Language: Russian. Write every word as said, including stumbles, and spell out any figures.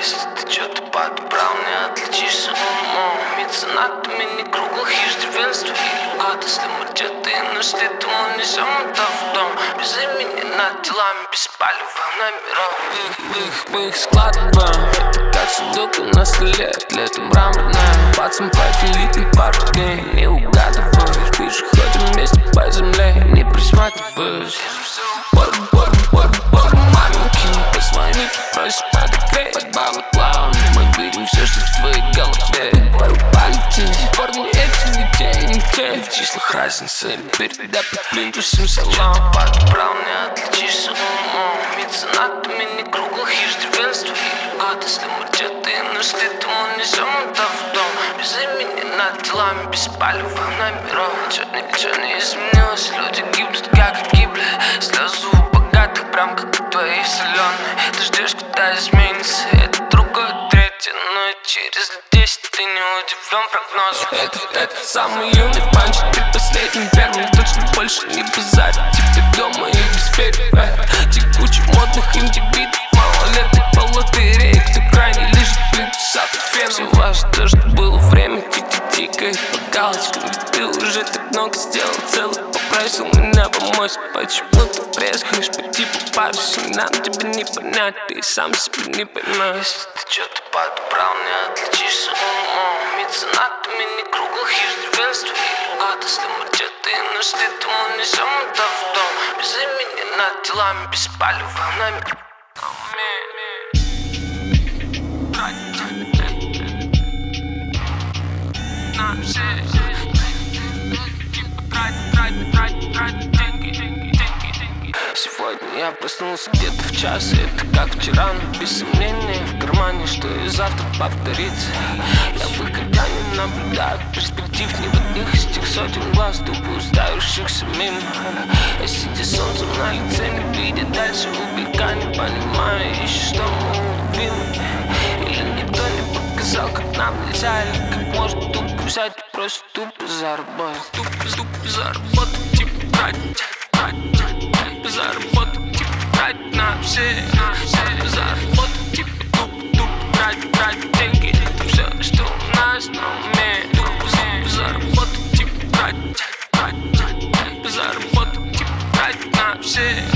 Если ты чё-то подобрал, не отличишься умом. Меценатами не круглых иждивенства или ад. Если мы где-то и нашли, то мы несем это в дом. Без имени над делами, без палева номера. Мы их, мы их складываем. Это как судоку на столе, атлеты мраморная. Пацан по элитным пару дней не угадываешь. Вижу, ходим вместе по земле, не присматриваюсь. Борг, борг, борг, борг, маменькин. Позвони, попросишь подогреть. Под балаклавами мы видим все, что в твоей голове. Пору полететь, борг не эти, не те, не те. В числах разница, передай под плинтусом салам. Подобрал, не отличишься умом. Меценатами не круглых иждивенства или ад. Если мы где-то и нашли, то мы несем это в дом. Без имени над делами, без палева номеров. Ничего, ничего не изменилось, люди гибнут, как и гибли. Слезы у богатых, прям как у твоей соленой. Ты ждешь, когда изменится, это другое, третье. Но и через десять ты не удивлен прогнозу. Этот, этот самый юный панч, ты последним первым. Точно больше не базарь, теперь дома и без перьев. Текучий модных индивидов, малолеток по лотерее. Кто крайне лежит, плинтуса под феном. Все важно то, что было время, тикает по галочкам. Ты уже так много сделал, целых попросил меня помочь. Почему ты брезгаешь по типу парши? Нам тебя не понять, ты сам себя не понимаешь. Если ты что-то подобрал, не отличишься умом. Меценатами не круглых иждивенства или ад. Если мы где-то и нашли, то мы несем это в дом. Без имени над делами, без палева номер. Сегодня я проснулся где-то в час, и это как вчера, но без сомнения в кармане, что и завтра повторится. Я выходя не наблюдаю перспектив ни в одних из тех сотен глаз, тупо уставившихся мимо. Я сидя солнцем на лице, не видя дальше уголька, не понимаю еще, что мы уловили. Или никто не показал, как нам нельзя, или как можно тупо взять и просто тупо заработать. Тупо, тупо заработать, типа тратить, тратить, заработать, типа тратить на все, на все, заработать, типа тупо, тупо тратить, тратить деньги. Это все, что у нас на уме. Тупо, тупо заработать, типа тратить, тратить, заработать, типа тратить на все.